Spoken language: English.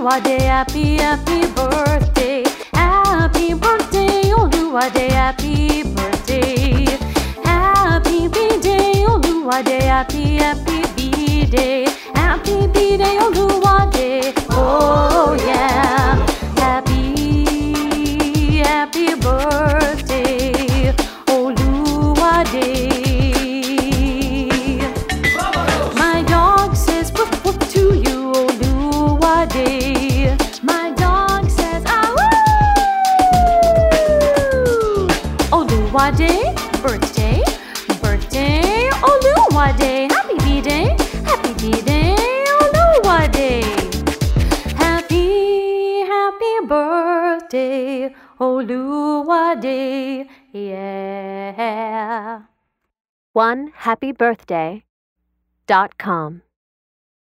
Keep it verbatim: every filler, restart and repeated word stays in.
Oluwade, happy, happy birthday. Happy birthday, Oluwade, happy birthday. Happy B-Day, Oluwade, happy, happy B-Day. Happy B-Day, Oluwade, oh yeah. Happy, happy birthday, Oluwade. My dog says woof woof to you, Oluwade. My dog says ah woo. Oluwade, birthday, birthday, Oluwade. Happy B-Day, happy B-Day, Oluwade. Happy, happy birthday, Oluwade, yeah. one happy birthday dot com